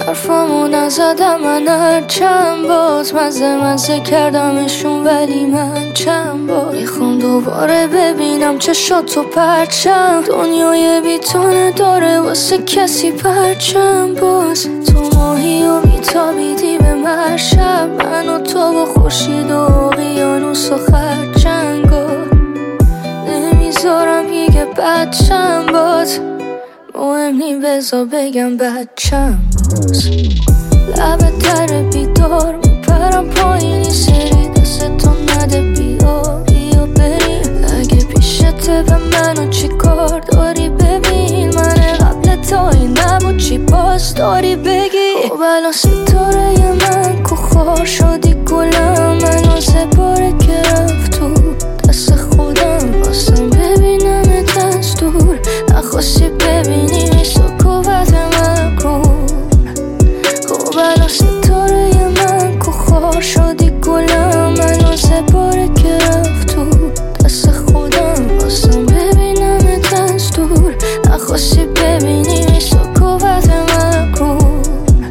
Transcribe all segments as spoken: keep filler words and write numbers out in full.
حرفامو نزدم من هر چند باز مزه مزه کردمشون ولی من چند باز میخوام دوباره ببینم چشاتو پرچم دنیای بیتانه داره واسه کسی پرچم باز تو ماهی و بیتابیدی به مرشب من و تو با خورشید و اقیانوس و خرچنگا نمیذارم یه بچم باز مهم نی بذار بگم بچم باز لبه در بیدار میپرم پایینی سری دستتو نده بیا بیا بریم اگه پیشته به منو چی کار داری ببین من قبل تا این نبود چی باز داری بگی خب الان ستاره من کو خار شدی گلم منو زباره که رفت تو دست خودم خواستم ببینم از دور نخواستی ببینی میسا قوت مکن خب الان ستاره من کو خار شدی گلم منو زباره که رفت تو دست خودم خواستم ببینم از دور نخواستی ببینی میسا قوت مکن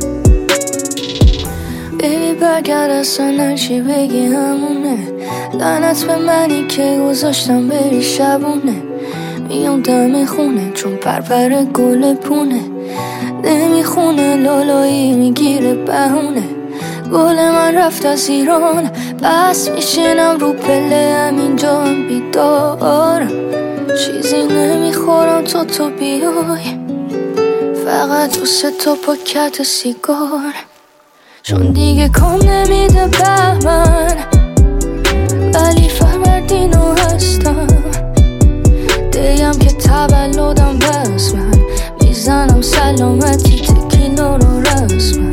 بیبی برگرد اصلا هرچی بگی همونه لعنت به منی که گذاشتم بری شبونه میام دم خونه چون پرپر گل پونه نمیخونه لالایی میگیره بهونه گل من رفت از ایران بس میشینم رو پله همینجا هم بیدارم چیزی نمیخورم تا تو بیای فقط دوست تو پاکت سیگار چون دیگه کام نمیده بهمن ولی فروردینو هستم دیم که تولدم بس من میزنم سلامتی تکیلا رو رسمن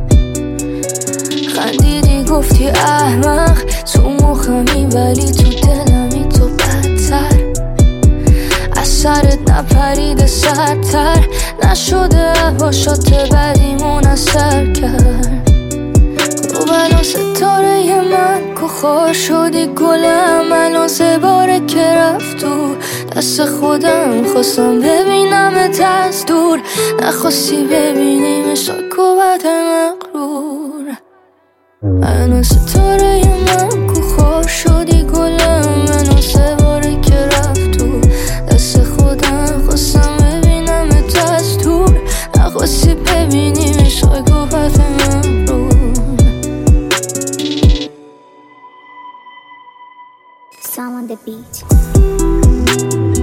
خندیدی گفتی احمق تو مخمی ولی تو دلمی تو بدتر از سرت نپریده سرتر نشده هواشات بدیمون اثر کرد خب الان ستاره من کو خار شدی گلم الان زباره که رفت تو دست خودم خواستم ببینمت از دور نخواستی ببینی مثل قوت مغرور الان ستاره من کو خار شدی گلم الان زباره که رفت تو دست خودم خواستم ببینمت از دور نخواستی ببینی مثل قوت مغرور Sound on the beat.